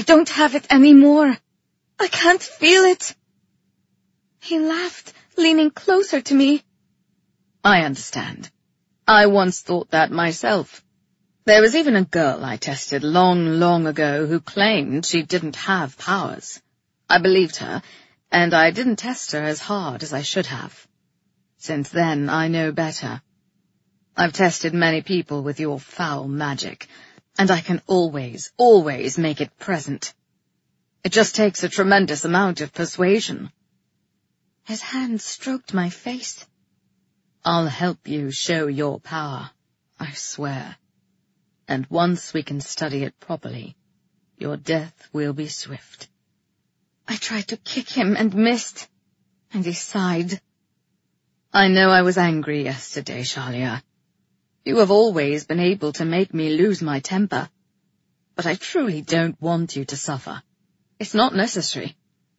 don't have it anymore. I can't feel it. He laughed, leaning closer to me. I understand. I once thought that myself. There was even a girl I tested long ago who claimed she didn't have powers. I believed her, and I didn't test her as hard as I should have. Since then, I know better. I've tested many people with your foul magic, and I can always make it present. It just takes a tremendous amount of persuasion. His hand stroked my face. I'll help you show your power, I swear. And once we can study it properly, your death will be swift. I tried to kick him and missed, and he sighed. I know I was angry yesterday, Shalia. You have always been able to make me lose my temper, but I truly don't want you to suffer. It's not necessary.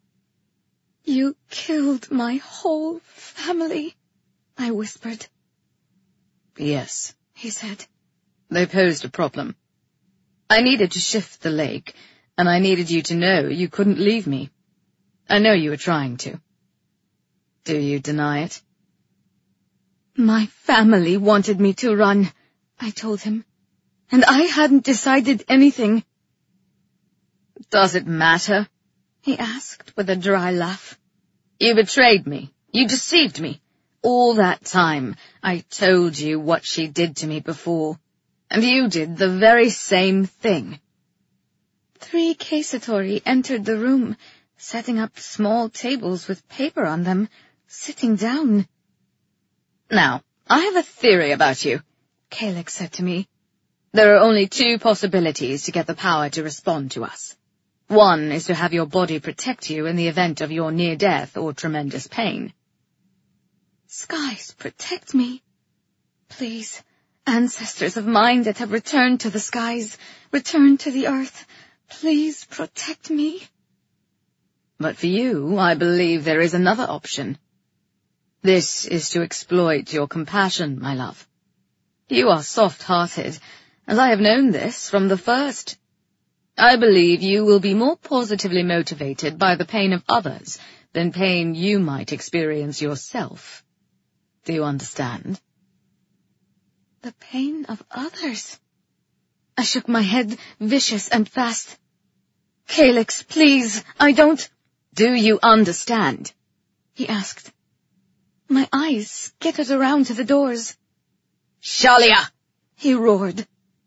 You killed my whole family, I whispered. Yes, he said. They posed a problem. I needed to shift the lake, and I needed you to know you couldn't leave me. I know you were trying to. Do you deny it? My family wanted me to run, I told him, and I hadn't decided anything. Does it matter? He asked with a dry laugh. You betrayed me. You deceived me. All that time, I told you what she did to me before, and you did the very same thing. 3 Casatori entered the room, setting up small tables with paper on them, sitting down. Now, I have a theory about you, Calyx said to me. There are only 2 possibilities to get the power to respond to us. One is to have your body protect you in the event of your near death or tremendous pain. Skies, protect me. Please, ancestors of mine that have returned to the skies, returned to the earth, please protect me. But for you, I believe there is another option. This is to exploit your compassion, my love. You are soft-hearted, and I have known this from the first. I believe you will be more positively motivated by the pain of others than pain you might experience yourself. Do you understand? The pain of others. I shook my head, vicious and fast. Calyx, please, I don't... Do you understand? He asked. My eyes skittered around to the doors. Shalia! He roared.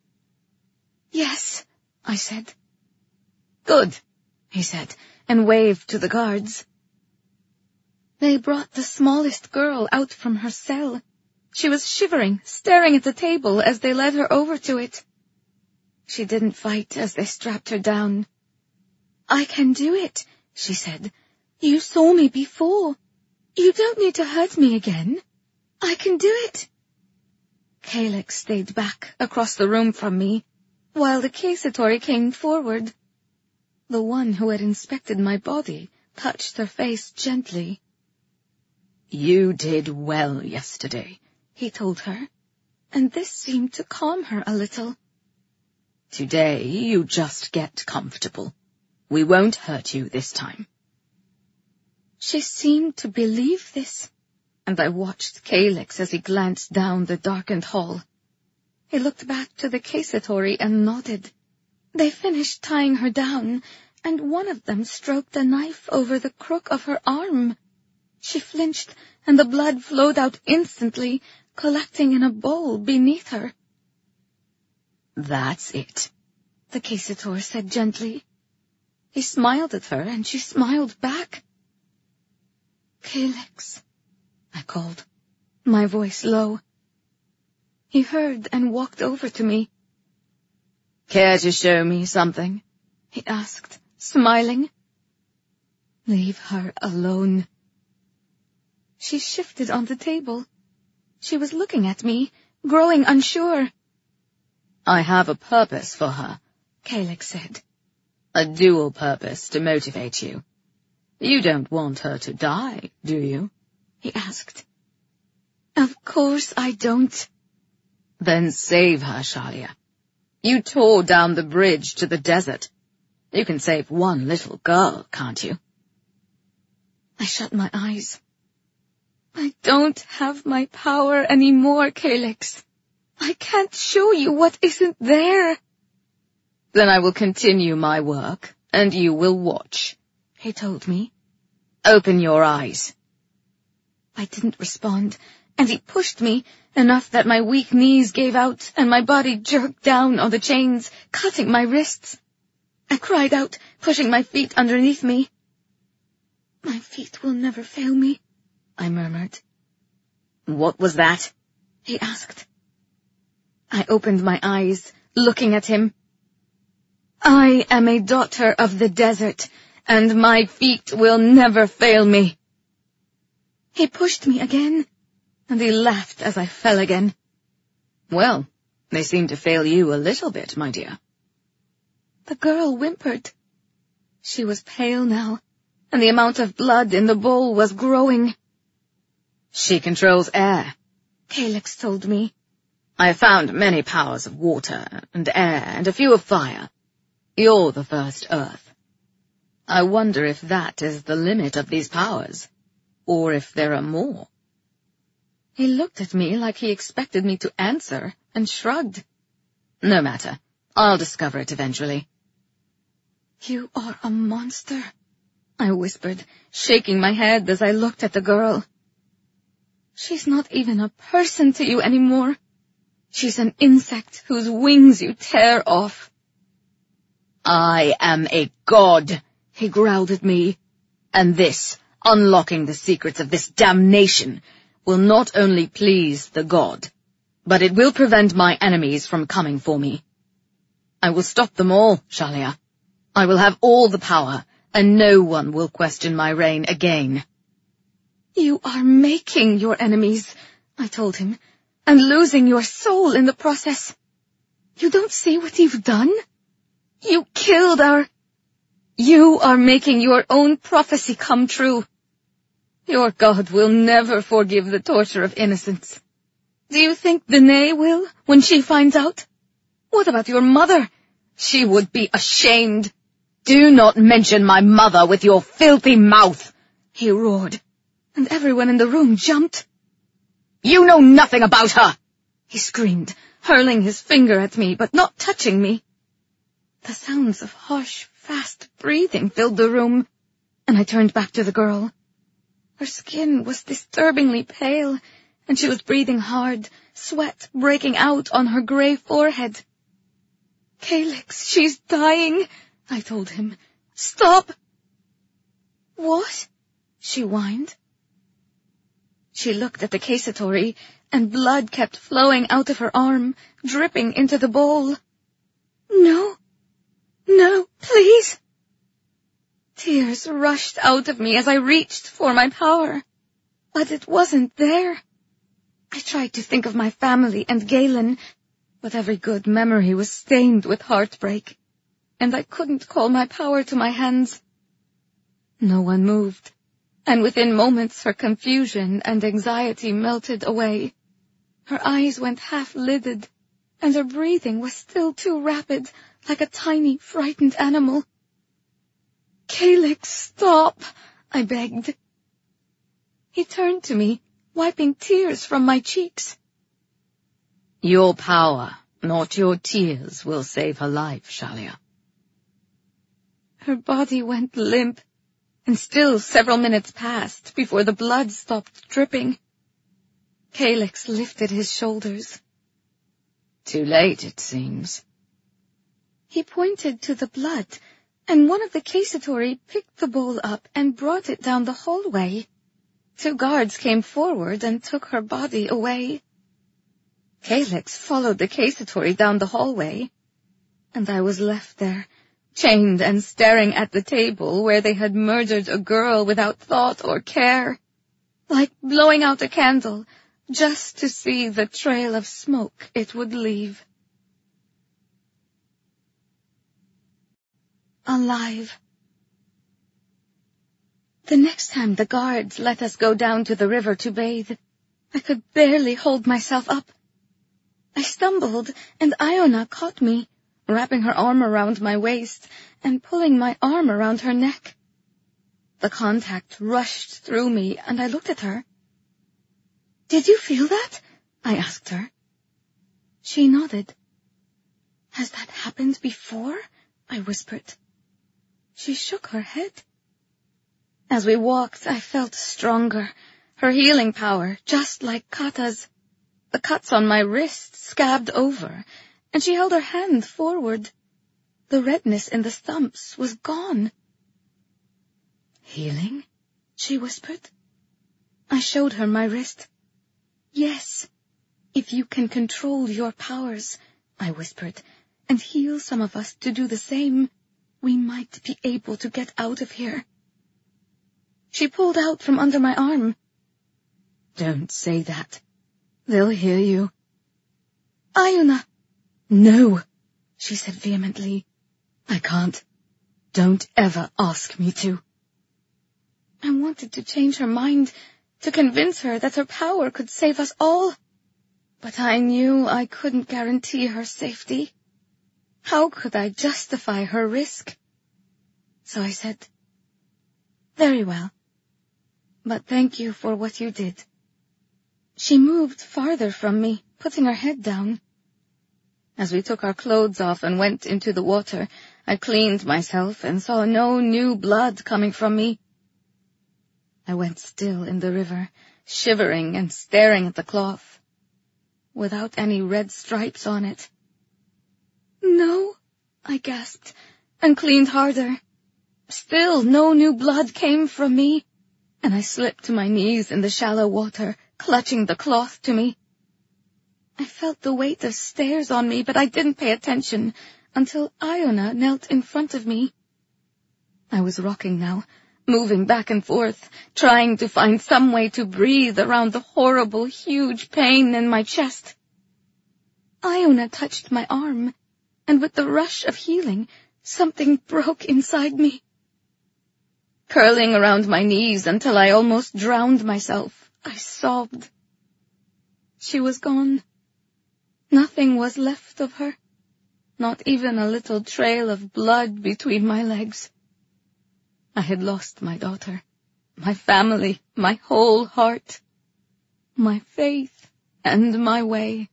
Yes, I said. Good, he said, and waved to the guards. They brought the smallest girl out from her cell. She was shivering, staring at the table as they led her over to it. She didn't fight as they strapped her down. I can do it, she said. You saw me before. You don't need to hurt me again. I can do it. Calyx stayed back across the room from me, while the Casatori came forward. The one who had inspected my body touched her face gently. You did well yesterday, he told her, and this seemed to calm her a little. Today you just get comfortable. We won't hurt you this time. She seemed to believe this, and I watched Calyx as he glanced down the darkened hall. He looked back to the Casatori and nodded. They finished tying her down, and one of them stroked a knife over the crook of her arm. She flinched, and the blood flowed out instantly, collecting in a bowl beneath her. That's it, the Casator said gently. He smiled at her, and she smiled back. Calyx, I called, my voice low. He heard and walked over to me. Care to show me something? He asked, smiling. Leave her alone. She shifted on the table. She was looking at me, growing unsure. I have a purpose for her, Calyx said. A dual purpose to motivate you. You don't want her to die, do you? He asked. Of course I don't. Then save her, Shalia. You tore down the bridge to the desert. You can save one little girl, can't you? I shut my eyes. I don't have my power anymore, Calyx. I can't show you what isn't there. Then I will continue my work, and you will watch, he told me. Open your eyes. I didn't respond, and he pushed me enough that my weak knees gave out and my body jerked down on the chains, cutting my wrists. I cried out, pushing my feet underneath me. My feet will never fail me, I murmured. What was that? He asked. I opened my eyes, looking at him. I am a daughter of the desert, and my feet will never fail me. He pushed me again, and he laughed as I fell again. Well, they seem to fail you a little bit, my dear. The girl whimpered. She was pale now, and the amount of blood in the bowl was growing. She controls air, Calyx told me. I have found many powers of water and air and a few of fire. You're the first earth. I wonder if that is the limit of these powers, or if there are more. He looked at me like he expected me to answer, and shrugged. No matter. I'll discover it eventually. You are a monster, I whispered, shaking my head as I looked at the girl. She's not even a person to you anymore. She's an insect whose wings you tear off. I am a god, he growled at me, and this, unlocking the secrets of this damnation, will not only please the god, but it will prevent my enemies from coming for me. I will stop them all, Shallya. I will have all the power, and no one will question my reign again. You are making your enemies, I told him, and losing your soul in the process. You don't see what you've done? You killed our... You are making your own prophecy come true. Your God will never forgive the torture of innocents. Do you think Danae will, when she finds out? What about your mother? She would be ashamed. Do not mention my mother with your filthy mouth, he roared, and everyone in the room jumped. You know nothing about her, he screamed, hurling his finger at me, but not touching me. The sounds of harsh, fast breathing filled the room, and I turned back to the girl. Her skin was disturbingly pale, and she was breathing hard, sweat breaking out on her gray forehead. Calyx, she's dying, I told him. Stop! What? She whined. She looked at the cassitory, and blood kept flowing out of her arm, dripping into the bowl. No, please. Tears rushed out of me as I reached for my power, but it wasn't there. I tried to think of my family and Galen, but every good memory was stained with heartbreak, and I couldn't call my power to my hands. No one moved, and within moments her confusion and anxiety melted away. Her eyes went half-lidded, and her breathing was still too rapid, like a tiny, frightened animal. Calyx, stop, I begged. He turned to me, wiping tears from my cheeks. Your power, not your tears, will save her life, Shallya. Her body went limp, and still several minutes passed before the blood stopped dripping. Calyx lifted his shoulders. Too late, it seems. He pointed to the blood, and one of the cassitory picked the bowl up and brought it down the hallway. 2 guards came forward and took her body away. Calyx followed the cassitory down the hallway, and I was left there, chained and staring at the table where they had murdered a girl without thought or care, like blowing out a candle, just to see the trail of smoke it would leave. Alive. The next time the guards let us go down to the river to bathe, I could barely hold myself up. I stumbled, and Iona caught me, wrapping her arm around my waist and pulling my arm around her neck. The contact rushed through me, and I looked at her. "Did you feel that?" I asked her. She nodded. "Has that happened before?" I whispered. She shook her head. As we walked, I felt stronger, her healing power, just like Kata's. The cuts on my wrist scabbed over, and she held her hand forward. The redness in the stumps was gone. "Healing?" she whispered. I showed her my wrist. "Yes, if you can control your powers," I whispered, "and heal some of us to do the same, we might be able to get out of here." She pulled out from under my arm. "Don't say that. They'll hear you." "Iona!" "No," she said vehemently. "I can't. Don't ever ask me to." I wanted to change her mind, to convince her that her power could save us all. But I knew I couldn't guarantee her safety. How could I justify her risk? So I said, "Very well. But thank you for what you did." She moved farther from me, putting her head down. As we took our clothes off and went into the water, I cleaned myself and saw no new blood coming from me. I went still in the river, shivering and staring at the cloth, without any red stripes on it. "No," I gasped, and cleaned harder. Still no new blood came from me, and I slipped to my knees in the shallow water, clutching the cloth to me. I felt the weight of stairs on me, but I didn't pay attention until Iona knelt in front of me. I was rocking now, moving back and forth, trying to find some way to breathe around the horrible, huge pain in my chest. Iona touched my arm, and with the rush of healing, something broke inside me. Curling around my knees until I almost drowned myself, I sobbed. She was gone. Nothing was left of her, not even a little trail of blood between my legs. I had lost my daughter, my family, my whole heart, my faith, and my way.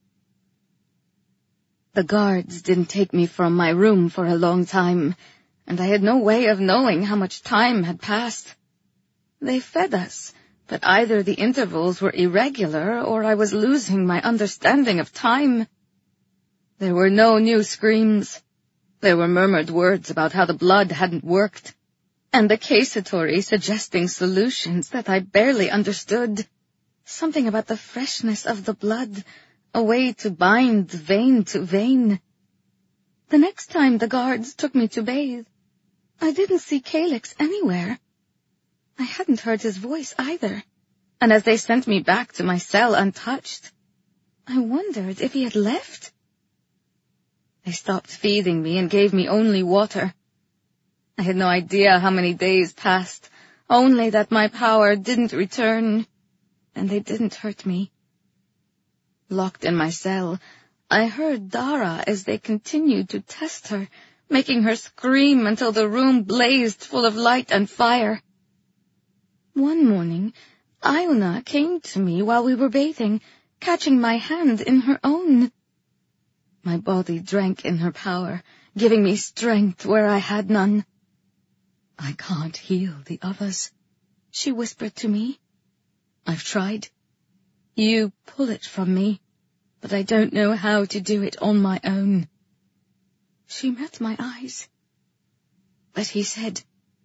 The guards didn't take me from my room for a long time, and I had no way of knowing how much time had passed. They fed us, but either the intervals were irregular or I was losing my understanding of time. There were no new screams. There were murmured words about how the blood hadn't worked, and the cassitory suggesting solutions that I barely understood. Something about the freshness of the blood, a way to bind vein to vein. The next time the guards took me to bathe, I didn't see Calyx anywhere. I hadn't heard his voice either, and as they sent me back to my cell untouched, I wondered if he had left. They stopped feeding me and gave me only water. I had no idea how many days passed, only that my power didn't return, and they didn't hurt me. Locked in my cell, I heard Dara as they continued to test her, making her scream until the room blazed full of light and fire. One morning, Iona came to me while we were bathing, catching my hand in her own. My body drank in her power, giving me strength where I had none. "I can't heal the others," she whispered to me. "I've tried. You pull it from me, but I don't know how to do it on my own." She met my eyes. "But he said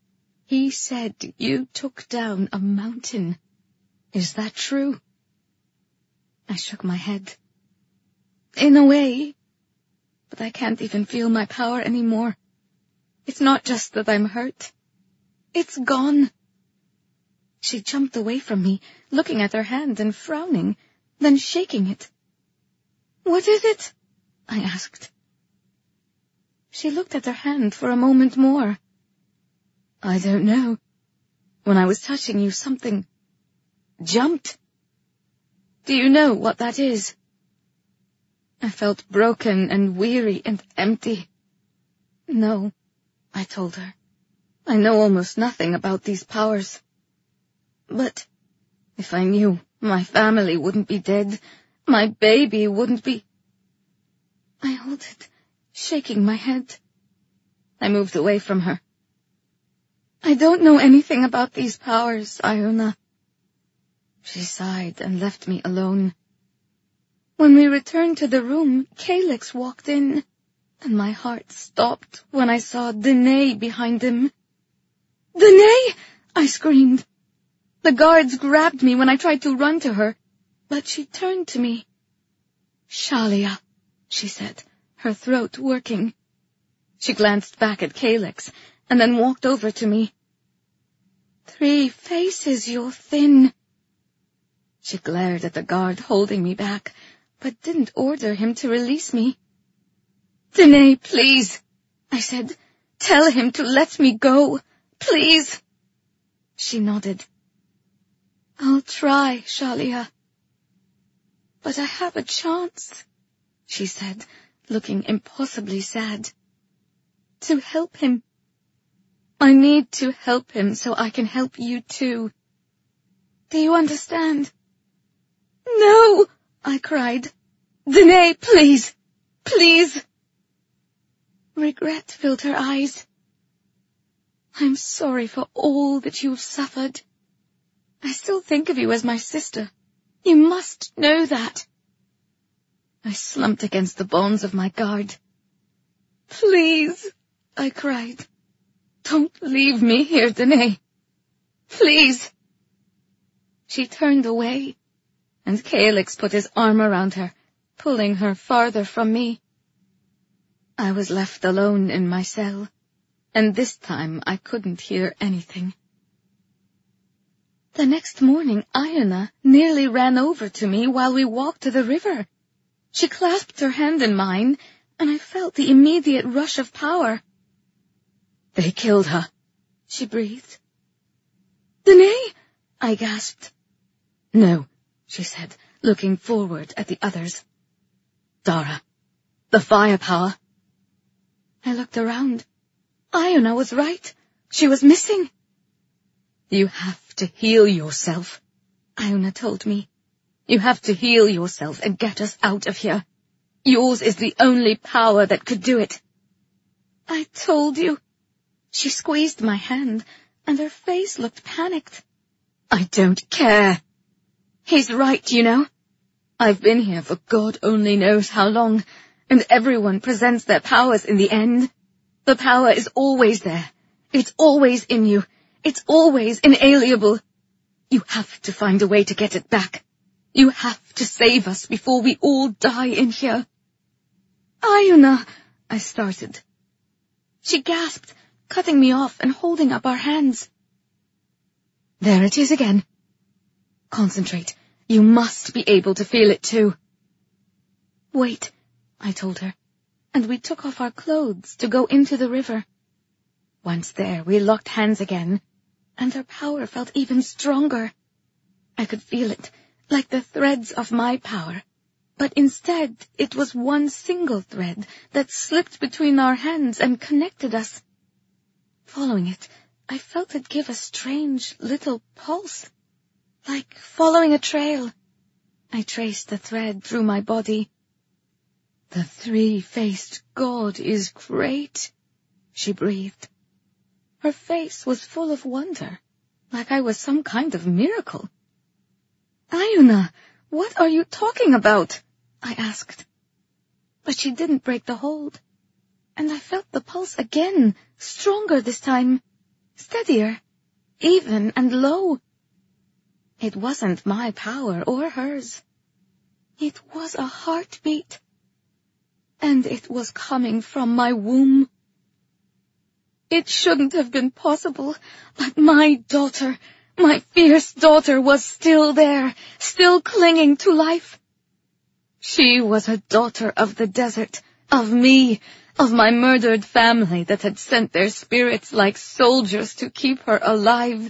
you took down a mountain. Is that true?" I shook my head. "In a way, but I can't even feel my power anymore. It's not just that I'm hurt. It's gone." She jumped away from me, looking at her hand and frowning, then shaking it. "What is it?" I asked. She looked at her hand for a moment more. "I don't know. When I was touching you, something jumped. Do you know what that is?" I felt broken and weary and empty. No, I told her. I know almost nothing about these powers. But if I knew, my family wouldn't be dead. My baby wouldn't be... I halted, shaking my head. I moved away from her. I don't know anything about these powers, Iona. She sighed and left me alone. When we returned to the room, Calyx walked in, and my heart stopped when I saw Danae behind him. "Danae!" I screamed. The guards grabbed me when I tried to run to her, but she turned to me. "Shalia," she said, her throat working. She glanced back at Calyx, and then walked over to me. "3 faces, you're thin." She glared at the guard holding me back, but didn't order him to release me. "Danae, please," I said. "Tell him to let me go, please." She nodded. "I'll try, Shalia." "But I have a chance," she said, looking impossibly sad. "To help him. I need to help him so I can help you too. Do you understand?" "No," I cried. "Danae, please, please." Regret filled her eyes. "I'm sorry for all that you've suffered. I still think of you as my sister. You must know that." I slumped against the bonds of my guard. "Please," I cried. "Don't leave me here, Danae. Please." She turned away, and Calyx put his arm around her, pulling her farther from me. I was left alone in my cell, and this time I couldn't hear anything. The next morning, Iona nearly ran over to me while we walked to the river. She clasped her hand in mine, and I felt the immediate rush of power. "They killed her," she breathed. "Danae?" I gasped. "No," she said, looking forward at the others. "Dara, the firepower." I looked around. Iona was right. She was missing. "You have to heal yourself," Iona told me. "You have to heal yourself and get us out of here. Yours is the only power that could do it." "I told you." She squeezed my hand, and her face looked panicked. "I don't care. He's right, you know. I've been here for God only knows how long, and everyone presents their powers in the end. The power is always there. It's always in you. It's always inalienable. You have to find a way to get it back. You have to save us before we all die in here." "Iona," I started. She gasped, cutting me off and holding up our hands. "There it is again. Concentrate. You must be able to feel it too." "Wait," I told her, and we took off our clothes to go into the river. Once there, we locked hands again, and her power felt even stronger. I could feel it, like the threads of my power, but instead it was one single thread that slipped between our hands and connected us. Following it, I felt it give a strange little pulse, like following a trail. I traced the thread through my body. "The 3-faced God is great," she breathed. Her face was full of wonder, like I was some kind of miracle. "Iona, what are you talking about?" I asked. But she didn't break the hold, and I felt the pulse again, stronger this time, steadier, even and low. It wasn't my power or hers. It was a heartbeat, and it was coming from my womb. It shouldn't have been possible, but my daughter, my fierce daughter, was still there, still clinging to life. She was a daughter of the desert, of me, of my murdered family that had sent their spirits like soldiers to keep her alive.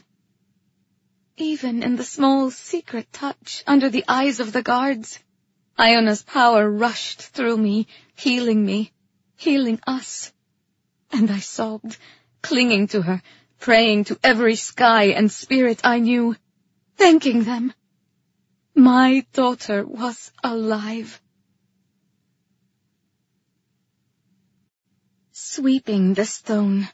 Even in the small secret touch under the eyes of the guards, Iona's power rushed through me, healing us. And I sobbed, clinging to her, praying to every sky and spirit I knew, thanking them. My daughter was alive. Sweeping the stone.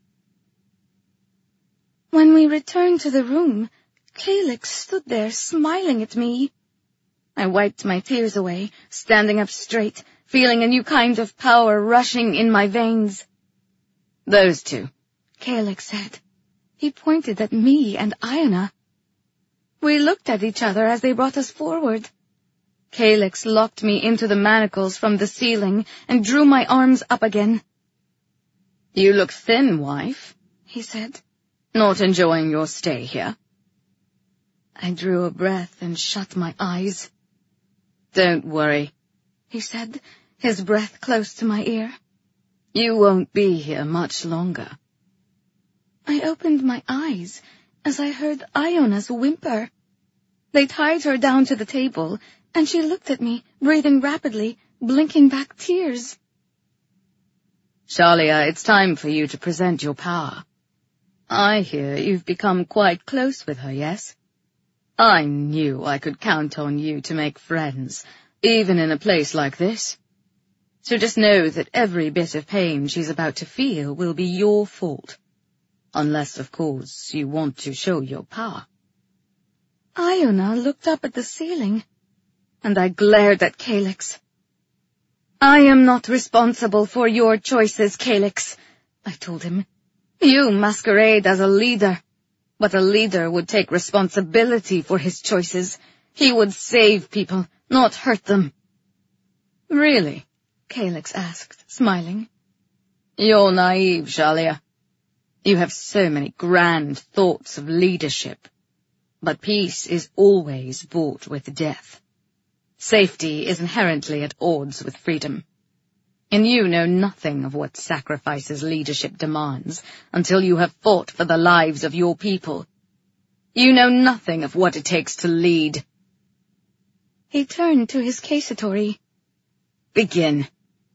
When we returned to the room, Calyx stood there smiling at me. I wiped my tears away, standing up straight, feeling a new kind of power rushing in my veins. Those two, Calyx said. He pointed at me and Iona. We looked at each other as they brought us forward. Calyx locked me into the manacles from the ceiling and drew my arms up again. You look thin, wife, he said. Not enjoying your stay here? I drew a breath and shut my eyes. Don't worry, he said, his breath close to my ear. You won't be here much longer. I opened my eyes as I heard Iona's whimper. They tied her down to the table, and she looked at me, breathing rapidly, blinking back tears. Shalia, it's time for you to present your power. I hear you've become quite close with her, yes? I knew I could count on you to make friends, even in a place like this. So just know that every bit of pain she's about to feel will be your fault. Unless, of course, you want to show your power. Iona looked up at the ceiling, and I glared at Calyx. I am not responsible for your choices, Calyx, I told him. You masquerade as a leader, but a leader would take responsibility for his choices. He would save people, not hurt them. Really? Calyx asked, smiling. You're naive, Shalia. You have so many grand thoughts of leadership, but peace is always bought with death. Safety is inherently at odds with freedom. And you know nothing of what sacrifices leadership demands until you have fought for the lives of your people. You know nothing of what it takes to lead. He turned to his cassitory. Begin.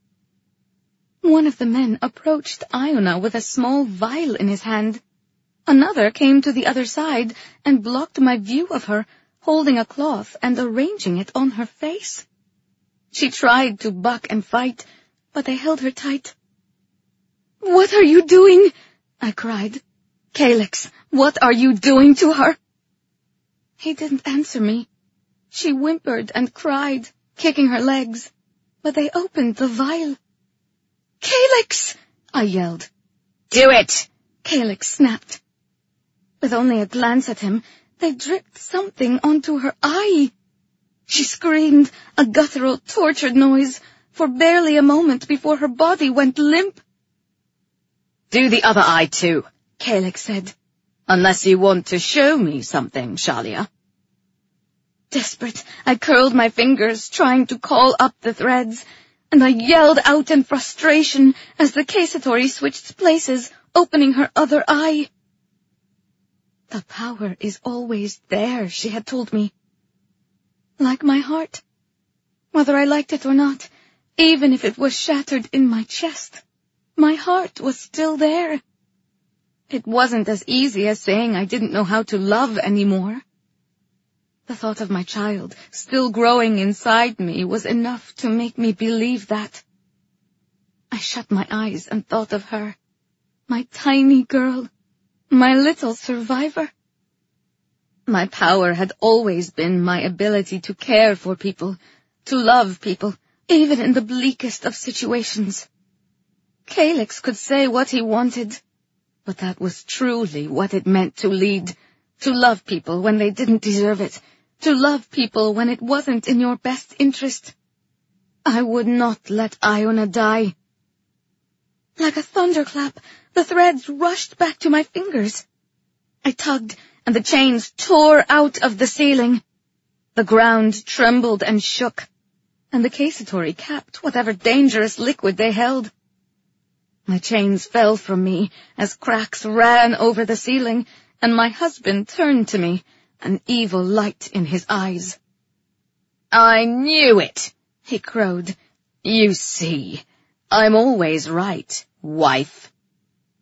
One of the men approached Iona with a small vial in his hand. Another came to the other side and blocked my view of her, holding a cloth and arranging it on her face. She tried to buck and fight, but they held her tight. "What are you doing?" I cried. "Calyx, what are you doing to her?" He didn't answer me. She whimpered and cried, kicking her legs, but they opened the vial. "Calyx!" I yelled. "Do it!" Calyx snapped. With only a glance at him, they dripped something onto her eye. She screamed, a guttural, tortured noise, for barely a moment before her body went limp. "Do the other eye too," Calyx said. "Unless you want to show me something, Shalia." Desperate, I curled my fingers, trying to call up the threads, and I yelled out in frustration as the cassitory switched places, opening her other eye. The power is always there, she had told me. Like my heart. Whether I liked it or not, even if it was shattered in my chest, my heart was still there. It wasn't as easy as saying I didn't know how to love anymore. The thought of my child, still growing inside me, was enough to make me believe that. I shut my eyes and thought of her, my tiny girl, my little survivor. My power had always been my ability to care for people, to love people, even in the bleakest of situations. Calyx could say what he wanted, but that was truly what it meant to lead, to love people when they didn't deserve it, to love people when it wasn't in your best interest. I would not let Iona die. Like a thunderclap, the threads rushed back to my fingers. I tugged, and the chains tore out of the ceiling. The ground trembled and shook, and the cassitory capped whatever dangerous liquid they held. My chains fell from me as cracks ran over the ceiling, and my husband turned to me, an evil light in his eyes. "I knew it," he crowed. "You see, I'm always right, wife."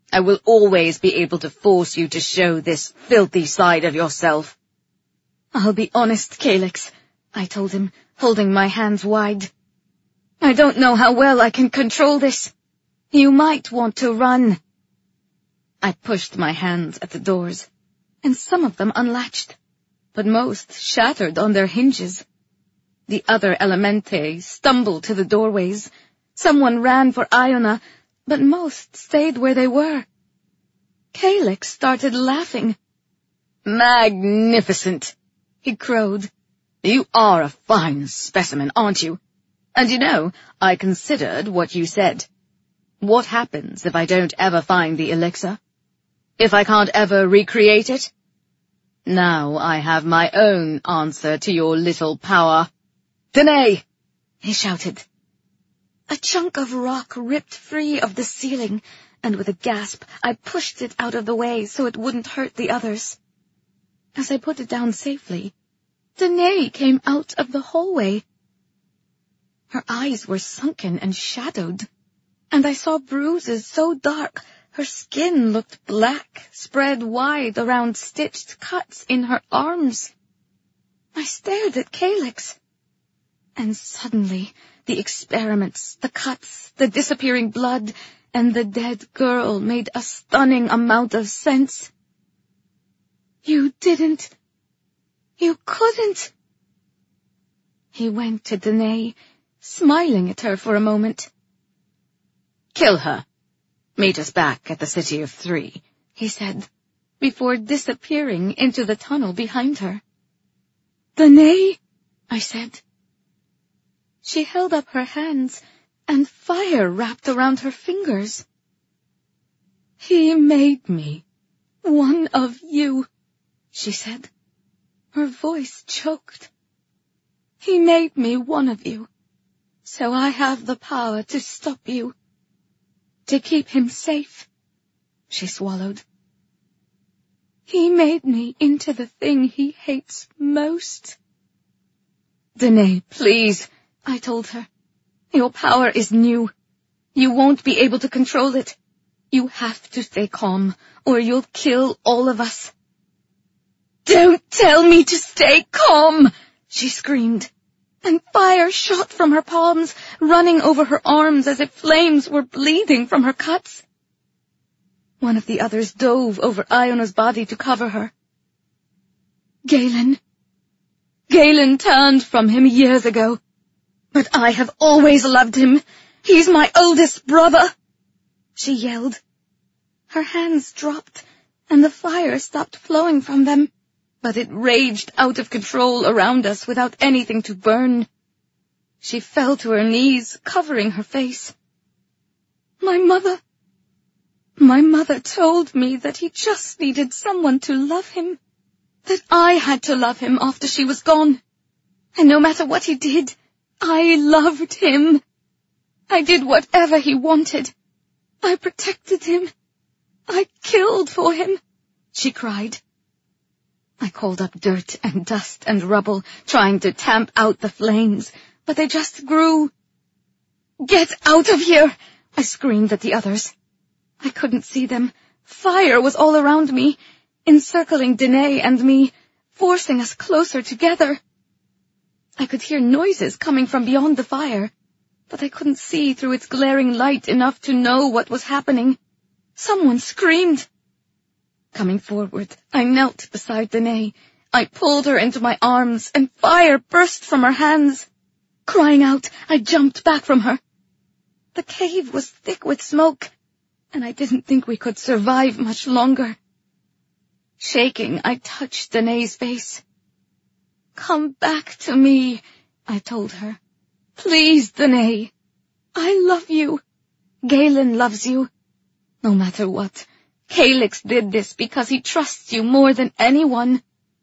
I will always be able to force you to show this filthy side of yourself. I'll be honest, Calyx, I told him, holding my hands wide. I don't know how well I can control this. You might want to run. I pushed my hands at the doors, and some of them unlatched, but most shattered on their hinges. The other Elemente stumbled to the doorways. Someone ran for Iona, but most stayed where they were. Calyx started laughing. Magnificent, he crowed. You are a fine specimen, aren't you? And you know, I considered what you said. What happens if I don't ever find the elixir? If I can't ever recreate it? Now I have my own answer to your little power. Danae! He shouted. A chunk of rock ripped free of the ceiling, and with a gasp I pushed it out of the way so it wouldn't hurt the others. As I put it down safely, Danae came out of the hallway. Her eyes were sunken and shadowed, and I saw bruises so dark her skin looked black, spread wide around stitched cuts in her arms. I stared at Calyx, and suddenly the experiments, the cuts, the disappearing blood, and the dead girl made a stunning amount of sense. You didn't. You couldn't. He went to Danae, smiling at her for a moment. Kill her. Meet us back at the City of Three, he said, before disappearing into the tunnel behind her. Danae, I said. She held up her hands, and fire wrapped around her fingers. He made me one of you, she said. Her voice choked. He made me one of you, so I have the power to stop you. To keep him safe, she swallowed. He made me into the thing he hates most. Danae, please, I told her. Your power is new. You won't be able to control it. You have to stay calm, or you'll kill all of us. Don't tell me to stay calm, she screamed. And fire shot from her palms, running over her arms as if flames were bleeding from her cuts. One of the others dove over Iona's body to cover her. Galen turned from him years ago, but I have always loved him. He's my oldest brother, she yelled. Her hands dropped, and the fire stopped flowing from them. But it raged out of control around us without anything to burn. She fell to her knees, covering her face. My mother told me that he just needed someone to love him, that I had to love him after she was gone. And no matter what he did, I loved him. I did whatever he wanted. I protected him. I killed for him, she cried. I called up dirt and dust and rubble, trying to tamp out the flames, but they just grew. Get out of here! I screamed at the others. I couldn't see them. Fire was all around me, encircling Danae and me, forcing us closer together. I could hear noises coming from beyond the fire, but I couldn't see through its glaring light enough to know what was happening. Someone screamed. Coming forward, I knelt beside Danae. I pulled her into my arms, and fire burst from her hands. Crying out, I jumped back from her. The cave was thick with smoke, and I didn't think we could survive much longer. Shaking, I touched Danae's face. Come back to me, I told her. Please, Danae. I love you. Galen loves you. No matter what, Calyx did this because he trusts you more than anyone.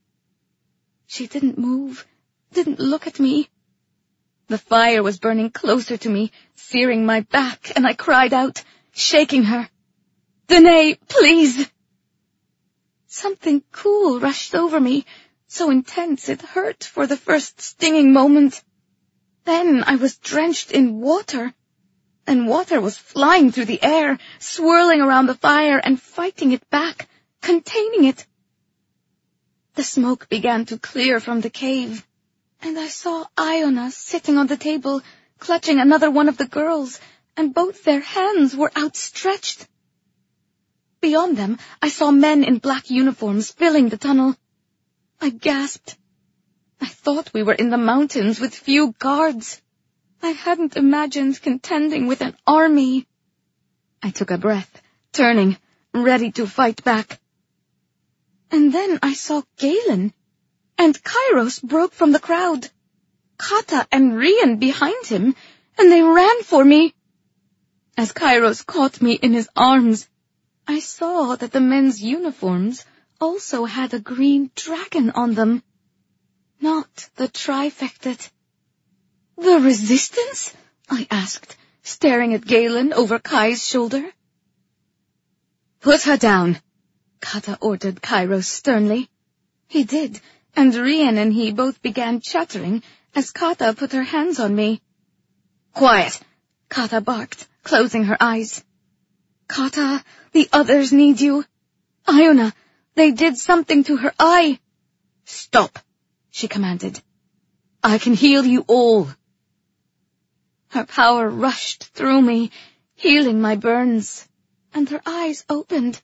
She didn't move, didn't look at me. The fire was burning closer to me, searing my back, and I cried out, shaking her. Danae, please! Something cool rushed over me, so intense it hurt for the first stinging moment. Then I was drenched in water. and water was flying through the air, swirling around the fire and fighting it back, containing it. The smoke began to clear from the cave, and I saw Iona sitting on the table, clutching another one of the girls, and both their hands were outstretched. Beyond them, I saw men in black uniforms filling the tunnel. I gasped. I thought we were in the mountains with few guards. I hadn't imagined contending with an army. I took a breath, turning, ready to fight back. And then I saw Galen, and Kairos broke from the crowd. Kata and Rian behind him, and they ran for me. As Kairos caught me in his arms, I saw that the men's uniforms also had a green dragon on them. Not the trifecta. "The resistance?" I asked, staring at Galen over Kai's shoulder. "Put her down," Kata ordered Kairos sternly. He did, and Rian and he both began chattering as Kata put her hands on me. "Quiet," Kata barked, closing her eyes. "Kata, the others need you. Iona, they did something to her eye." "Stop," she commanded. "I can heal you all." Her power rushed through me, healing my burns, and her eyes opened.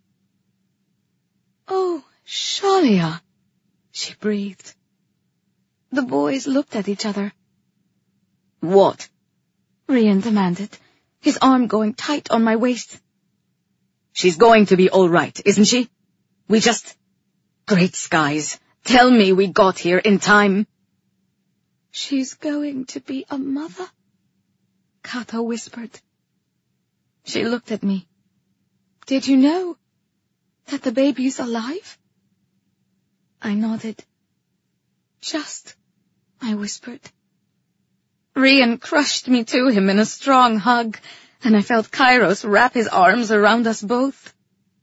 "Oh, Shalia," she breathed. The boys looked at each other. "What?" Rian demanded, his arm going tight on my waist. "She's going to be all right, isn't she? We just... Great skies, tell me we got here in time." "She's going to be a mother," Kata whispered. She looked at me. "Did you know that the baby's alive?" I nodded. "Just," I whispered. Rian crushed me to him in a strong hug, and I felt Kairos wrap his arms around us both.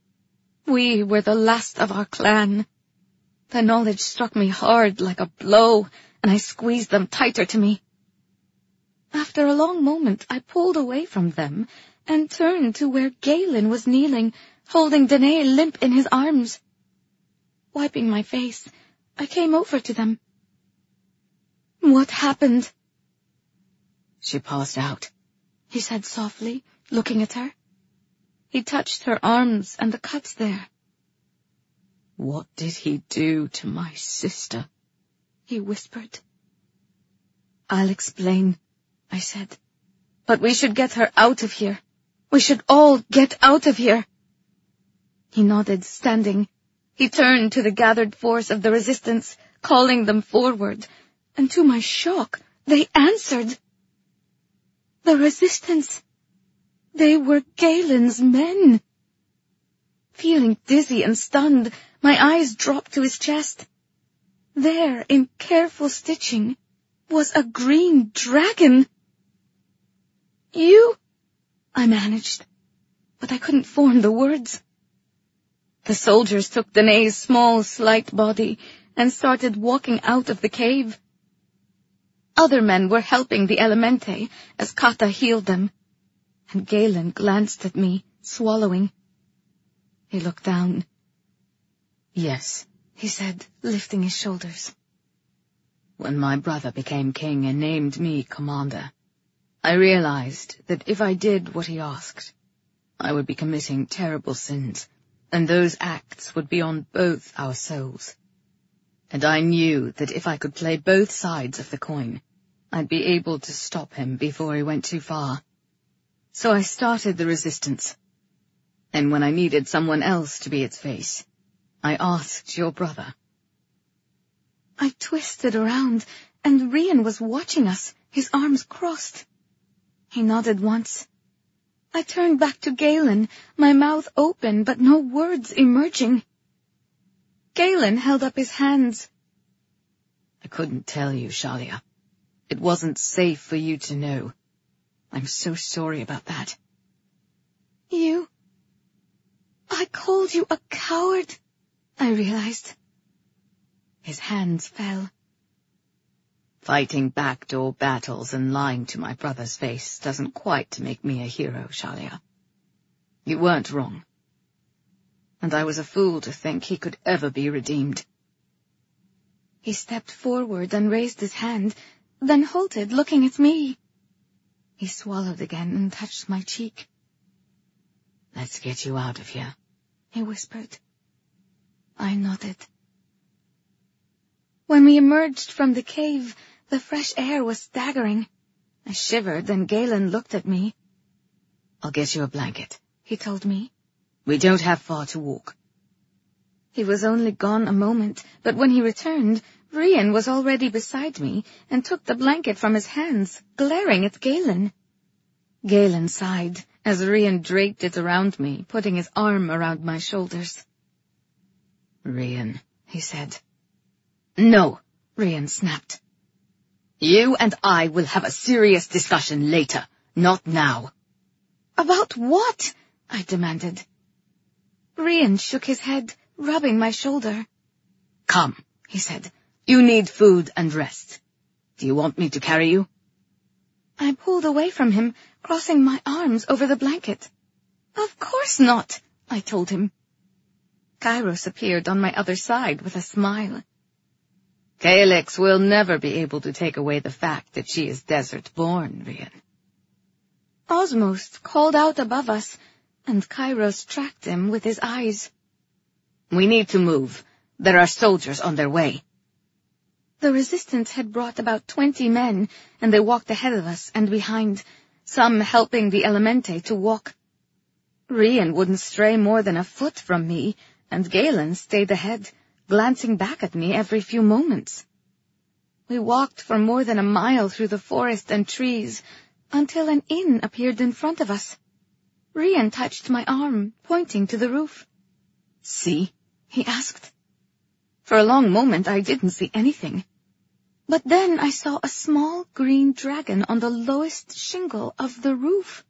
We were the last of our clan. The knowledge struck me hard like a blow, and I squeezed them tighter to me. After a long moment, I pulled away from them and turned to where Galen was kneeling, holding Danae limp in his arms. Wiping my face, I came over to them. "What happened?" "She passed out," he said softly, looking at her. He touched her arms and the cuts there. "What did he do to my sister?" he whispered. "I'll explain," I said. "But we should get her out of here. We should all get out of here." He nodded, standing. He turned to the gathered force of the resistance, calling them forward, and to my shock, they answered. The resistance. They were Galen's men. Feeling dizzy and stunned, my eyes dropped to his chest. There, in careful stitching, was a green dragon. "You?" I managed, but I couldn't form the words. The soldiers took Danae's small, slight body and started walking out of the cave. Other men were helping the Elemente as Kata healed them, and Galen glanced at me, swallowing. He looked down. "Yes," he said, lifting his shoulders. "When my brother became king and named me commander, I realized that if I did what he asked, I would be committing terrible sins, and those acts would be on both our souls. And I knew that if I could play both sides of the coin, I'd be able to stop him before he went too far. So I started the resistance. And when I needed someone else to be its face, I asked your brother." I twisted around, and Rian was watching us, his arms crossed. He nodded once. I turned back to Galen, my mouth open but no words emerging. Galen held up his hands. "I couldn't tell you, Shalia. It wasn't safe for you to know. I'm so sorry about that." "You... I called you a coward," I realized. His hands fell. Fighting backdoor battles and lying to my brother's face doesn't quite make me a hero, Shalia. You weren't wrong. And I was a fool to think he could ever be redeemed. He stepped forward and raised his hand, then halted, looking at me. He swallowed again and touched my cheek. Let's get you out of here, he whispered. I nodded. When we emerged from the cave, the fresh air was staggering. I shivered and Galen looked at me. I'll get you a blanket, he told me. We don't have far to walk. He was only gone a moment, but when he returned, Rian was already beside me and took the blanket from his hands, glaring at Galen. Galen sighed as Rian draped it around me, putting his arm around my shoulders. Rian, he said. No, Rian snapped. You and I will have a serious discussion later, not now. About what? I demanded. Rian shook his head, rubbing my shoulder. Come, he said. You need food and rest. Do you want me to carry you? I pulled away from him, crossing my arms over the blanket. Of course not, I told him. Kairos appeared on my other side with a smile. Calyx will never be able to take away the fact that she is desert-born, Rian. Osmost called out above us, and Kairos tracked him with his eyes. We need to move. There are soldiers on their way. The resistance had brought about 20 men, and they walked ahead of us and behind, some helping the Elemente to walk. Rian wouldn't stray more than a foot from me, and Galen stayed ahead, glancing back at me every few moments. We walked for more than a mile through the forest and trees, until an inn appeared in front of us. Rian touched my arm, pointing to the roof. See? He asked. For a long moment I didn't see anything. But then I saw a small green dragon on the lowest shingle of the roof.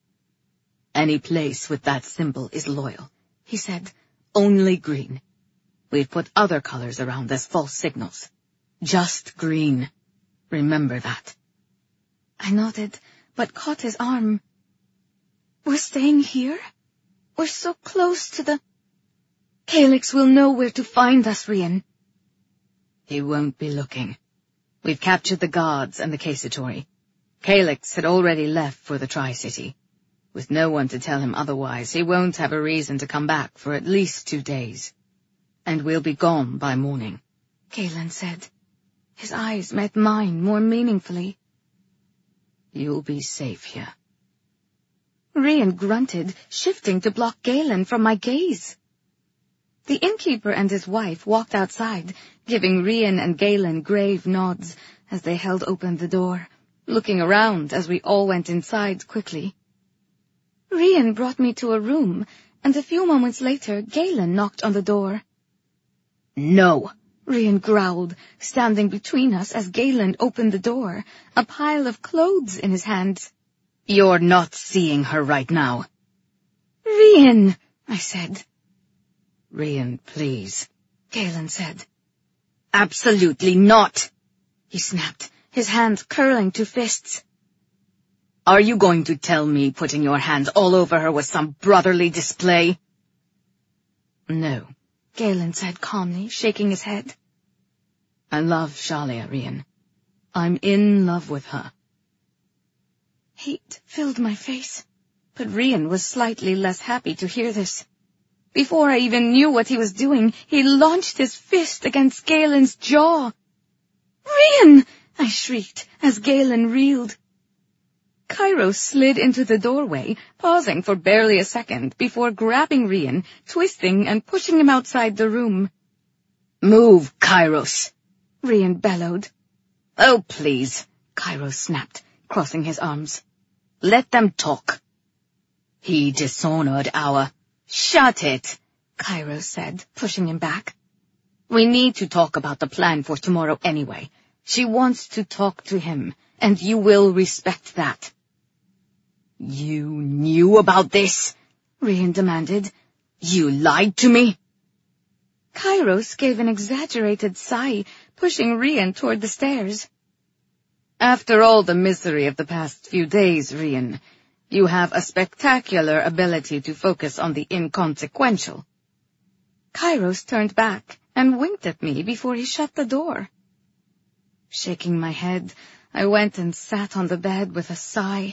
Any place with that symbol is loyal, he said. Only green. We've put other colors around as false signals. Just green. Remember that. I nodded, but caught his arm. We're staying here? We're so close to the... Calyx will know where to find us, Rian. He won't be looking. We've captured the guards and the Cassitory. Calyx had already left for the Tri-City. With no one to tell him otherwise, he won't have a reason to come back for at least 2 days. And we'll be gone by morning, Galen said. His eyes met mine more meaningfully. You'll be safe here. Rian grunted, shifting to block Galen from my gaze. The innkeeper and his wife walked outside, giving Rian and Galen grave nods as they held open the door, looking around as we all went inside quickly. Rian brought me to a room, and a few moments later Galen knocked on the door. No, Rian growled, standing between us as Galen opened the door, a pile of clothes in his hands. You're not seeing her right now. Rian, I said. Rian, please, Galen said. Absolutely not, he snapped, his hands curling to fists. Are you going to tell me putting your hands all over her was some brotherly display? No, Galen said calmly, shaking his head. I love Shalia, Rian. I'm in love with her. Hate filled my face, but Rian was slightly less happy to hear this. Before I even knew what he was doing, he launched his fist against Galen's jaw. Rian! I shrieked as Galen reeled. Kairos slid into the doorway, pausing for barely a second before grabbing Rian, twisting and pushing him outside the room. Move, Kairos, Rian bellowed. Oh, please, Kairos snapped, crossing his arms. Let them talk. He dishonored our... Shut it, Kairos said, pushing him back. We need to talk about the plan for tomorrow anyway. She wants to talk to him, and you will respect that. You knew about this? Rian demanded. You lied to me? Kairos gave an exaggerated sigh, pushing Rian toward the stairs. After all the misery of the past few days, Rian, you have a spectacular ability to focus on the inconsequential. Kairos turned back and winked at me before he shut the door. Shaking my head, I went and sat on the bed with a sigh.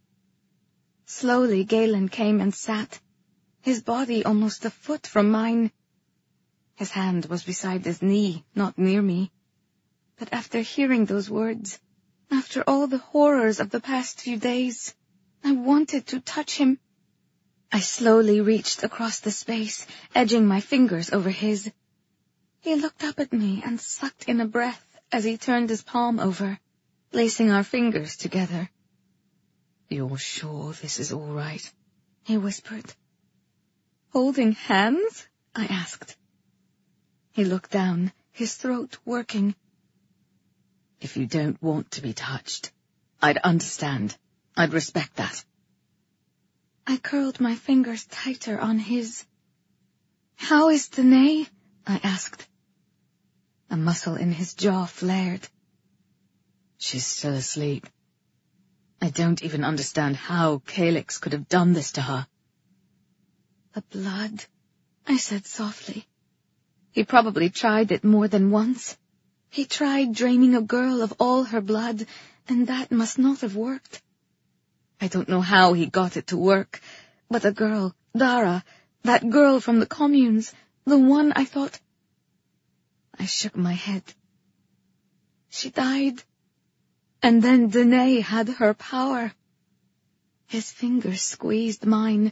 Slowly Galen came and sat, his body almost a foot from mine. His hand was beside his knee, not near me. But after hearing those words, after all the horrors of the past few days, I wanted to touch him. I slowly reached across the space, edging my fingers over his. He looked up at me and sucked in a breath as he turned his palm over, placing our fingers together. "You're sure this is all right?" he whispered. "Holding hands?" I asked. He looked down, his throat working. "If you don't want to be touched, I'd understand. I'd respect that." I curled my fingers tighter on his. "How is Danae?" I asked. A muscle in his jaw flared. "She's still asleep. I don't even understand how Calyx could have done this to her." "The blood," I said softly. "He probably tried it more than once. He tried draining a girl of all her blood, and that must not have worked. I don't know how he got it to work, but the girl, Dara, that girl from the communes, the one I thought—" I shook my head. "She died. And then Danae had her power." His fingers squeezed mine.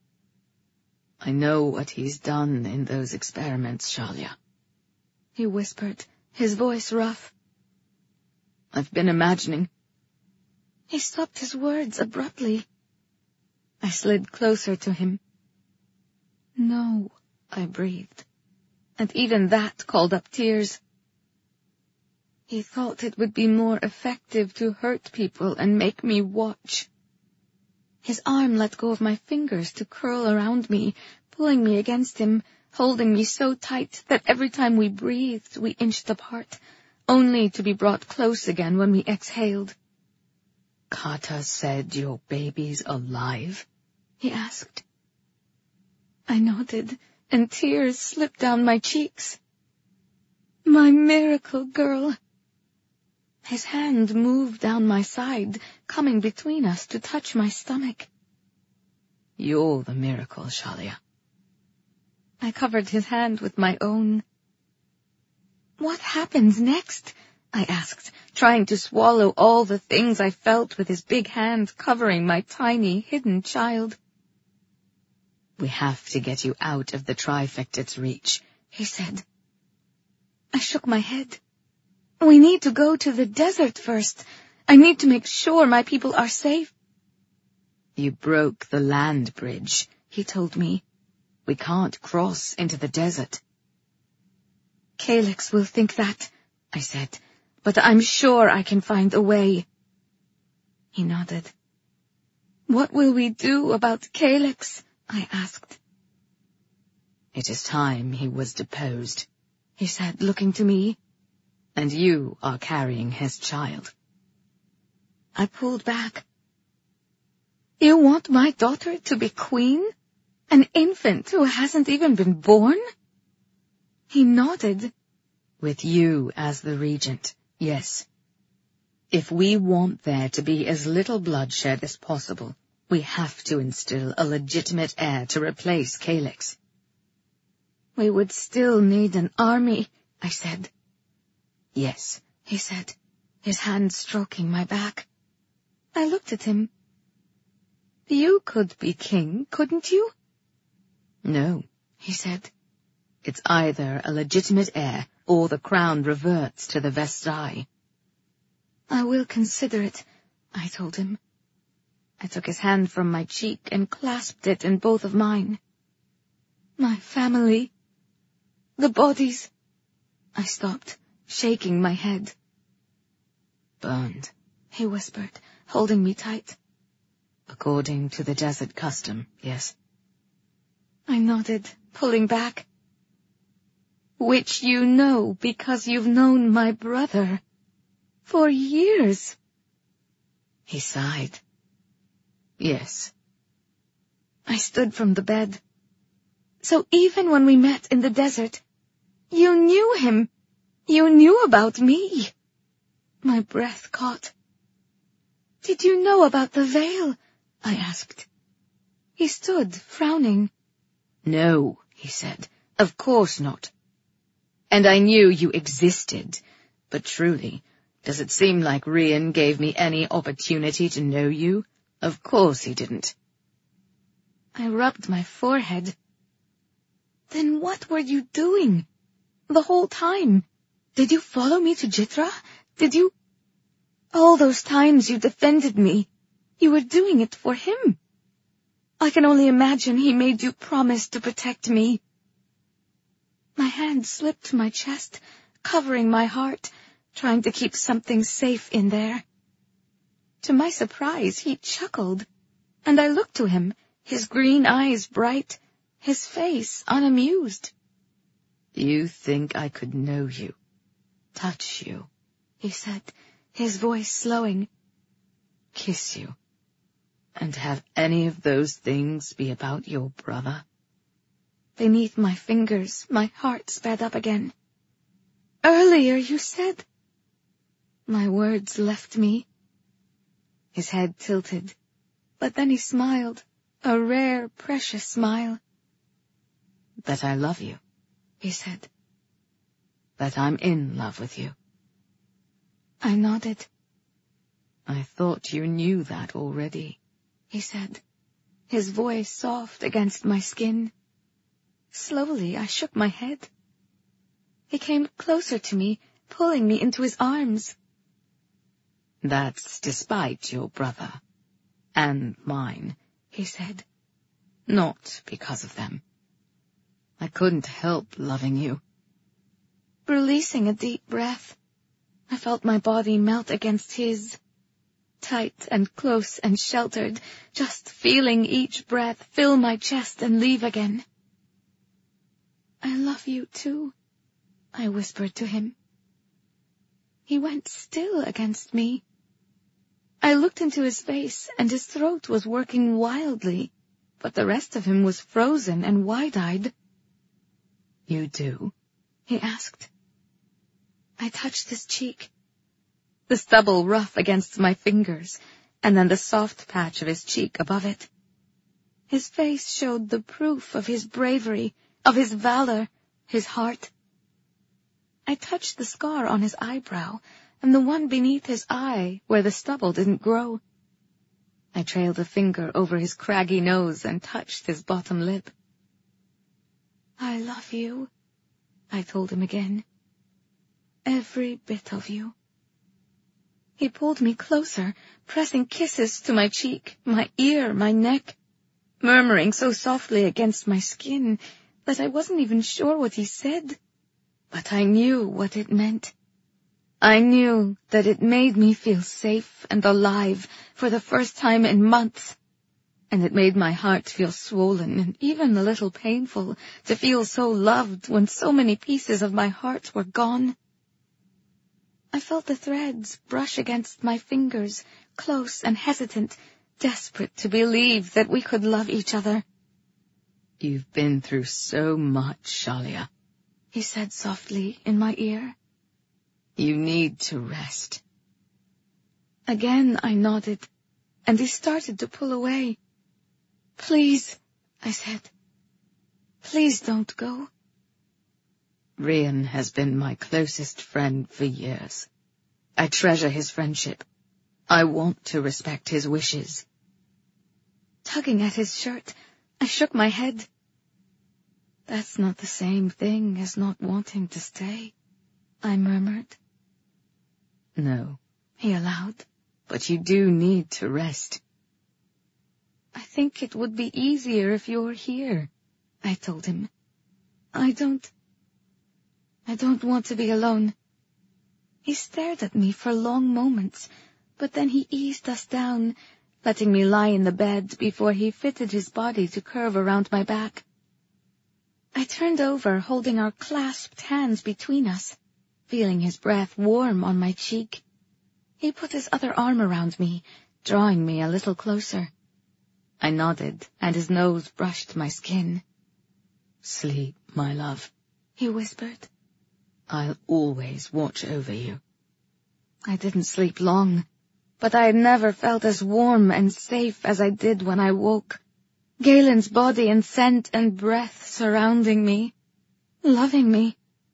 "I know what he's done in those experiments, Shalia," he whispered, his voice rough. "I've been imagining." He stopped his words abruptly. I slid closer to him. "No," I breathed, and even that called up tears. "He thought it would be more effective to hurt people and make me watch." His arm let go of my fingers to curl around me, pulling me against him, holding me so tight that every time we breathed we inched apart, only to be brought close again when we exhaled. "Kata said your baby's alive?" he asked. I nodded, and tears slipped down my cheeks. "My miracle girl." His hand moved down my side, coming between us to touch my stomach. "You're the miracle, Shalia." I covered his hand with my own. "What happens next?" I asked, trying to swallow all the things I felt with his big hand covering my tiny, hidden child. "We have to get you out of the Trifecta's reach," he said. I shook my head. "We need to go to the desert first. I need to make sure my people are safe." "You broke the land bridge," he told me. "We can't cross into the desert." "Calyx will think that," I said, "but I'm sure I can find a way." He nodded. "What will we do about Calyx?" I asked. "It is time he was deposed," he said, looking to me. "And you are carrying his child." I pulled back. "You want my daughter to be queen? An infant who hasn't even been born?" He nodded. "With you as the regent, yes. If we want there to be as little bloodshed as possible, we have to instill a legitimate heir to replace Calyx." "We would still need an army," I said. "Yes," he said, his hand stroking my back. I looked at him. "You could be king, couldn't you?" "No," he said. "It's either a legitimate heir or the crown reverts to the Vestai." "I will consider it," I told him. I took his hand from my cheek and clasped it in both of mine. "My family. The bodies." I stopped, shaking my head. "Burned," he whispered, holding me tight. "According to the desert custom, yes." I nodded, pulling back. "Which you know because you've known my brother. 4 years. He sighed. Yes. I stood from the bed. So even when we met in the desert, you knew him. You knew about me. My breath caught. Did you know about the veil? I asked. He stood, frowning. No, he said. Of course not. And I knew you existed, but truly, does it seem like Rian gave me any opportunity to know you? Of course he didn't. I rubbed my forehead. Then what were you doing? The whole time? Did you follow me to Jitra? Did you... All those times you defended me, you were doing it for him. I can only imagine he made you promise to protect me. My hand slipped to my chest, covering my heart, trying to keep something safe in there. To my surprise, he chuckled, and I looked to him, his green eyes bright, his face unamused. You think I could know you, touch you, he said, his voice slowing. Kiss you, and have any of those things be about your brother? Beneath my fingers, my heart sped up again. Earlier you said... My words left me. His head tilted, but then he smiled, a rare, precious smile. That I love you, he said. That I'm in love with you. I nodded. I thought you knew that already, he said, his voice soft against my skin. Slowly I shook my head. He came closer to me, pulling me into his arms. That's despite your brother, and mine, he said. Not because of them. I couldn't help loving you. Releasing a deep breath, I felt my body melt against his. Tight and close and sheltered, just feeling each breath fill my chest and leave again. I love you too, I whispered to him. He went still against me. I looked into his face, and his throat was working wildly, but the rest of him was frozen and wide-eyed. You do? He asked. I touched his cheek. The stubble rough against my fingers, and then the soft patch of his cheek above it. His face showed the proof of his bravery, of his valor, his heart. I touched the scar on his eyebrow, and the one beneath his eye, where the stubble didn't grow. I trailed a finger over his craggy nose and touched his bottom lip. I love you, I told him again. Every bit of you. He pulled me closer, pressing kisses to my cheek, my ear, my neck, murmuring so softly against my skin that I wasn't even sure what he said. But I knew what it meant. I knew that it made me feel safe and alive for the first time in months. And it made my heart feel swollen and even a little painful to feel so loved when so many pieces of my heart were gone. I felt the threads brush against my fingers, close and hesitant, desperate to believe that we could love each other. You've been through so much, Shalia, he said softly in my ear. You need to rest. Again I nodded, and he started to pull away. Please, I said. Please don't go. Rian has been my closest friend for years. I treasure his friendship. I want to respect his wishes. Tugging at his shirt, I shook my head. That's not the same thing as not wanting to stay, I murmured. No, he allowed. But you do need to rest. I think it would be easier if you were here, I told him. I don't want to be alone. He stared at me for long moments, but then he eased us down, letting me lie in the bed before he fitted his body to curve around my back. I turned over, holding our clasped hands between us, feeling his breath warm on my cheek. He put his other arm around me, drawing me a little closer. I nodded, and his nose brushed my skin. "Sleep, my love," he whispered. "I'll always watch over you." I didn't sleep long, but I had never felt as warm and safe as I did when I woke. Galen's body and scent and breath surrounding me, loving me.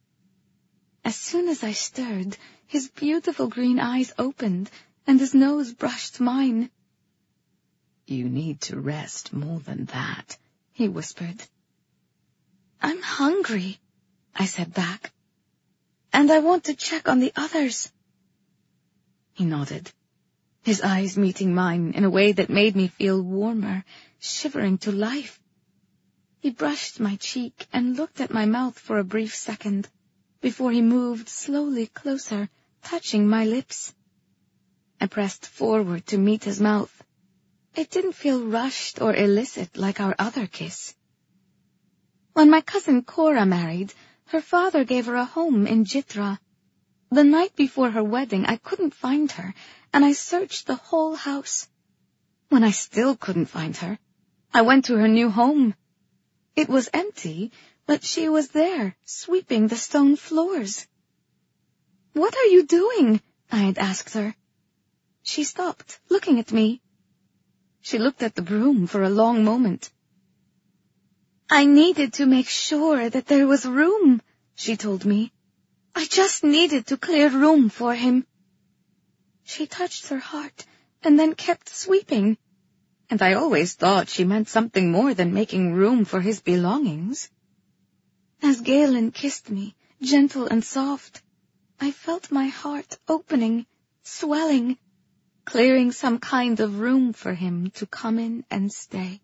As soon as I stirred, his beautiful green eyes opened, and his nose brushed mine. "You need to rest more than that," he whispered. "I'm hungry," I said back, "and I want to check on the others." He nodded, his eyes meeting mine in a way that made me feel warmer, shivering to life. He brushed my cheek and looked at my mouth for a brief second, before he moved slowly closer, touching my lips. I pressed forward to meet his mouth. It didn't feel rushed or illicit like our other kiss. When my cousin Cora married, her father gave her a home in Jitra. The night before her wedding, I couldn't find her, and I searched the whole house. When I still couldn't find her, I went to her new home. It was empty, but she was there, sweeping the stone floors. "What are you doing?" I had asked her. She stopped, looking at me. She looked at the broom for a long moment. "I needed to make sure that there was room," she told me. "I just needed to clear room for him." She touched her heart and then kept sweeping, and I always thought she meant something more than making room for his belongings. As Galen kissed me, gentle and soft, I felt my heart opening, swelling, clearing some kind of room for him to come in and stay.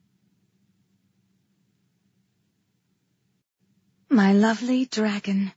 My lovely dragon.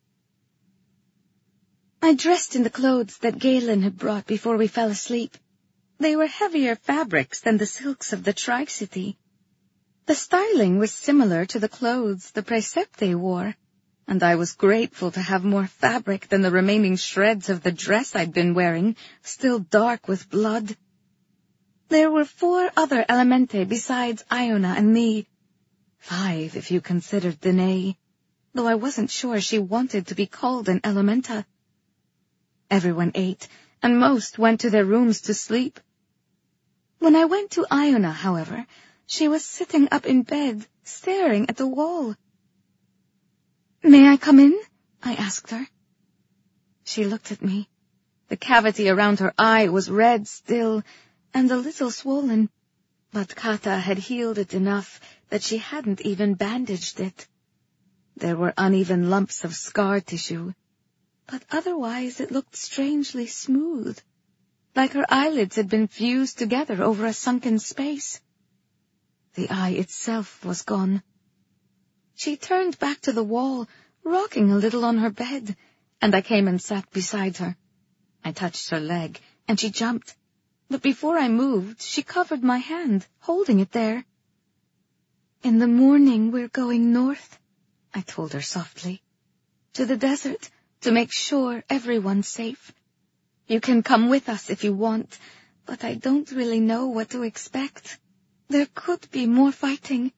I dressed in the clothes that Galen had brought before we fell asleep. They were heavier fabrics than the silks of the Tri-City. The styling was similar to the clothes the Praecepte wore, and I was grateful to have more fabric than the remaining shreds of the dress I'd been wearing, still dark with blood. There were 4 other Elemente besides Iona and me. 5 if you considered Danae, though I wasn't sure she wanted to be called an Elementa. Everyone ate, and most went to their rooms to sleep. When I went to Iona, however, she was sitting up in bed, staring at the wall. "May I come in?" I asked her. She looked at me. The cavity around her eye was red still, and a little swollen, but Kata had healed it enough that she hadn't even bandaged it. There were uneven lumps of scar tissue, but otherwise it looked strangely smooth, like her eyelids had been fused together over a sunken space. The eye itself was gone. She turned back to the wall, rocking a little on her bed, and I came and sat beside her. I touched her leg, and she jumped, but before I moved, she covered my hand, holding it there. "In the morning we're going north," I told her softly, "to the desert, to make sure everyone's safe. You can come with us if you want, but I don't really know what to expect. There could be more fighting."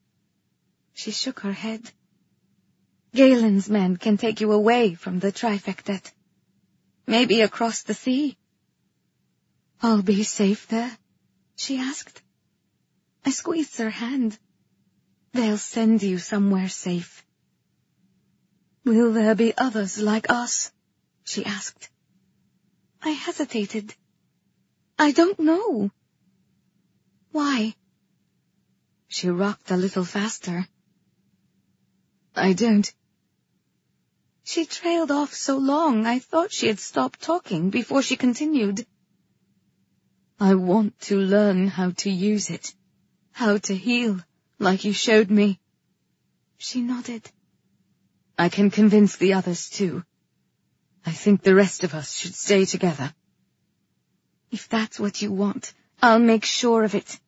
She shook her head. "Galen's men can take you away from the Trifectet. Maybe across the sea." "I'll be safe there?" she asked. I squeezed her hand. "They'll send you somewhere safe." "Will there be others like us?" she asked. I hesitated. "I don't know." "Why?" She rocked a little faster. "I don't." She trailed off so long I thought she had stopped talking before she continued. "I want to learn how to use it, how to heal, like you showed me." She nodded. "I can convince the others too. I think the rest of us should stay together." "If that's what you want, I'll make sure of it."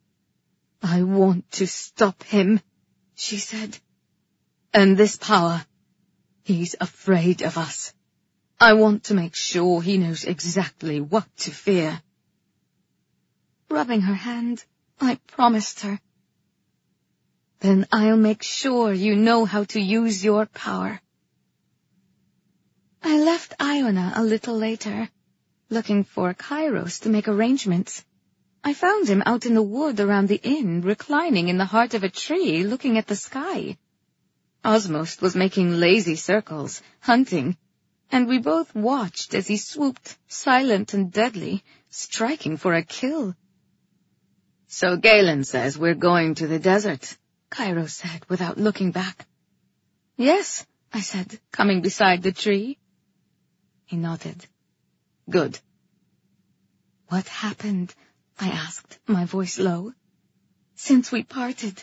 "I want to stop him," she said. "And this power, he's afraid of us." I want to make sure he knows exactly what to fear." Rubbing her hand, I promised her, "Then I'll make sure you know how to use your power." I left Iona a little later, looking for Kairos to make arrangements. I found him out in the wood around the inn, reclining in the heart of a tree, looking at the sky. Osmos was making lazy circles, hunting, and we both watched as he swooped, silent and deadly, striking for a kill. "So Galen says we're going to the desert," Kairos said without looking back. "Yes," I said, coming beside the tree. He nodded. "Good." "What happened?" I asked, my voice low. "Since we parted?"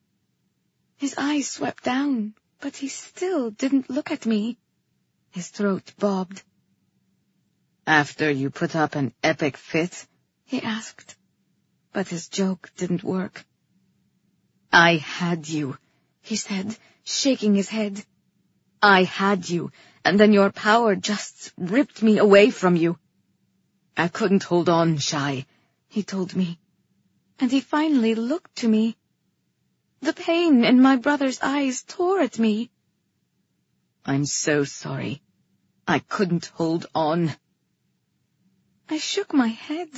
His eyes swept down, but he still didn't look at me. His throat bobbed. "After you put up an epic fit?" he asked. But his joke didn't work. "I had you," he said, shaking his head. "I had you, and then your power just ripped me away from you. I couldn't hold on, Shai," he told me. And he finally looked to me. The pain in my brother's eyes tore at me. "I'm so sorry. I couldn't hold on." I shook my head.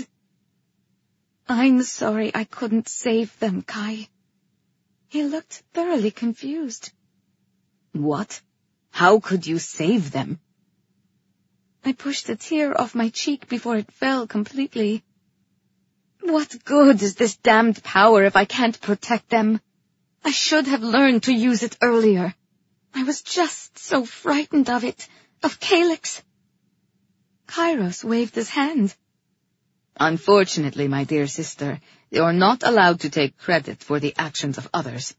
"I'm sorry I couldn't save them, Kai." He looked thoroughly confused. "What? How could you save them?" I pushed a tear off my cheek before it fell completely. "What good is this damned power if I can't protect them? I should have learned to use it earlier. I was just so frightened of it, of Calyx." Kairos waved his hand. "Unfortunately, my dear sister, you're not allowed to take credit for the actions of others."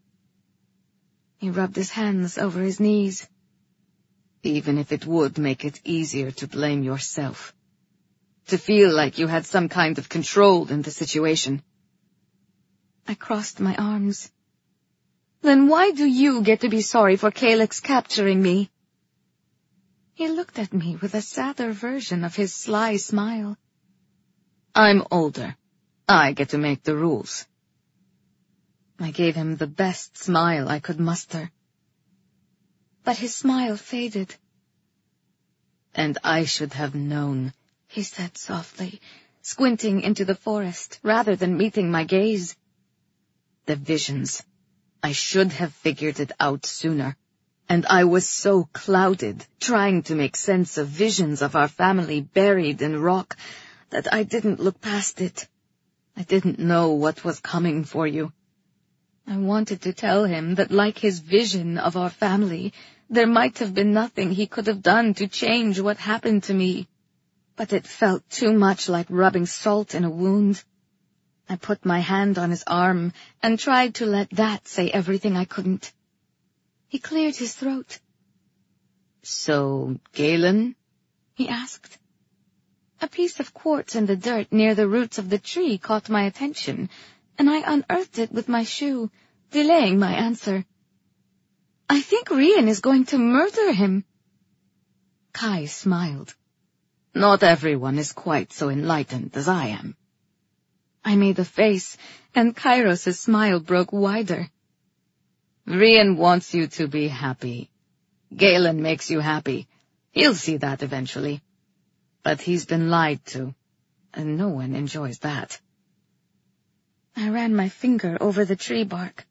He rubbed his hands over his knees. "Even if it would make it easier to blame yourself. To feel like you had some kind of control in the situation." I crossed my arms. "Then why do you get to be sorry for Calyx capturing me?" He looked at me with a sadder version of his sly smile. "I'm older. I get to make the rules." I gave him the best smile I could muster. But his smile faded. "And I should have known," he said softly, squinting into the forest rather than meeting my gaze. "The visions. I should have figured it out sooner. And I was so clouded, trying to make sense of visions of our family buried in rock, that I didn't look past it. I didn't know what was coming for you." I wanted to tell him that, like his vision of our family, there might have been nothing he could have done to change what happened to me. But it felt too much like rubbing salt in a wound. I put my hand on his arm and tried to let that say everything I couldn't. He cleared his throat. "So, Galen?" he asked. A piece of quartz in the dirt near the roots of the tree caught my attention, and I unearthed it with my shoe, delaying my answer. "I think Rian is going to murder him." Kai smiled. "Not everyone is quite so enlightened as I am." I made a face, and Kairos' smile broke wider. "Rian wants you to be happy. Galen makes you happy. He'll see that eventually. But he's been lied to, and no one enjoys that." I ran my finger over the tree bark.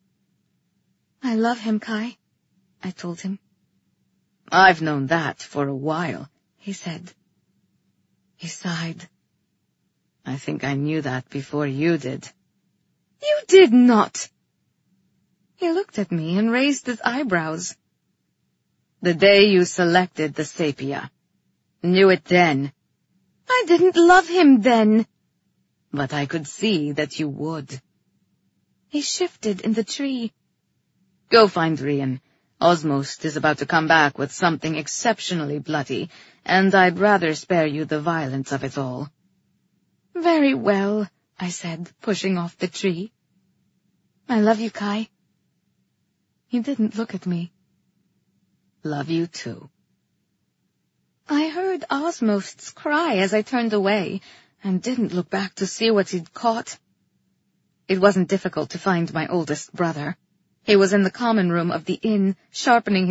"I love him, Kai," I told him. "I've known that for a while," he said. He sighed. "I think I knew that before you did." "You did not!" He looked at me and raised his eyebrows. "The day you selected the Sapia. Knew it then." "I didn't love him then." "But I could see that you would." He shifted in the tree. "Go find Rian. Osmos is about to come back with something exceptionally bloody, and I'd rather spare you the violence of it all." "Very well," I said, pushing off the tree. "I love you, Kai." He didn't look at me. "Love you too." I heard Osmost's cry as I turned away, and didn't look back to see what he'd caught. It wasn't difficult to find my oldest brother. He was in the common room of the inn, sharpening